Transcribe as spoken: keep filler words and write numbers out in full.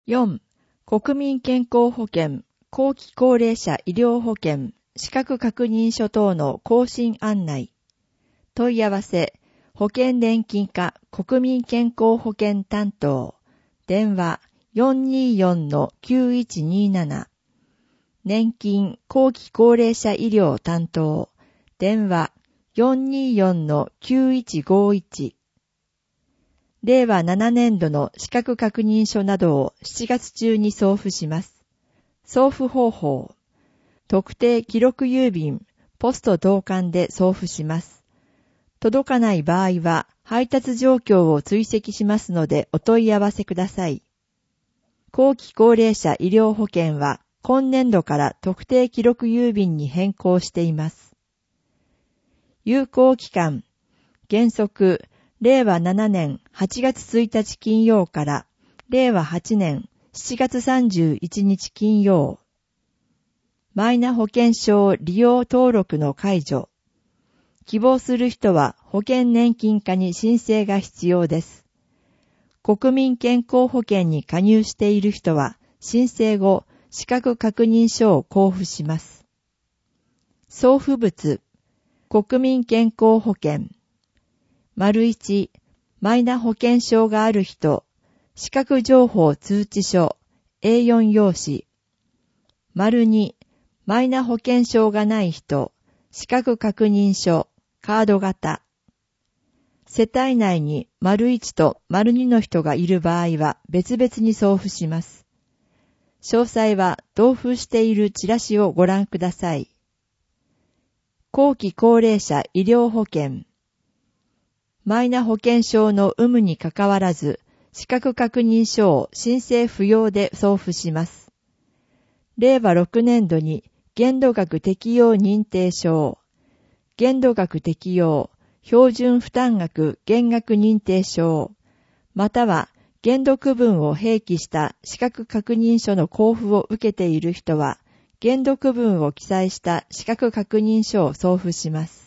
よん. 国民健康保険、後期高齢者医療保険、資格確認書等の更新案内。問い合わせ、保険年金課国民健康保険担当。電話 よんにーよんのきゅういちにーなな。年金後期高齢者医療担当。電話 よんにーよんのきゅういちごいち。れいわななねんどの資格確認書などをしちがつ中に送付します。送付方法。特定記録郵便、ポスト同管で送付します。届かない場合は配達状況を追跡しますのでお問い合わせください。後期高齢者医療保険は今年度から特定記録郵便に変更しています。有効期間。原則、れいわななねんはちがつついたち金曜かられいわはちねんしちがつさんじゅういちにち金曜。マイナ保険証利用登録の解除。希望する人は保険年金課に申請が必要です。国民健康保険に加入している人は申請後、資格確認書を交付します。送付物。国民健康保険。丸いち、マイナ保険証がある人、資格情報通知書、エーよん 用紙。丸に、マイナ保険証がない人、資格確認書、カード型。世帯内に丸いちと丸にの人がいる場合は別々に送付します。詳細は同封しているチラシをご覧ください。後期高齢者医療保険。マイナ保険証の有無にかかわらず、資格確認書を申請不要で送付します。れいわろくねんどに限度額適用認定証、限度額適用、標準負担額減額認定証、または限度区分を併記した資格確認書の交付を受けている人は、限度区分を記載した資格確認書を送付します。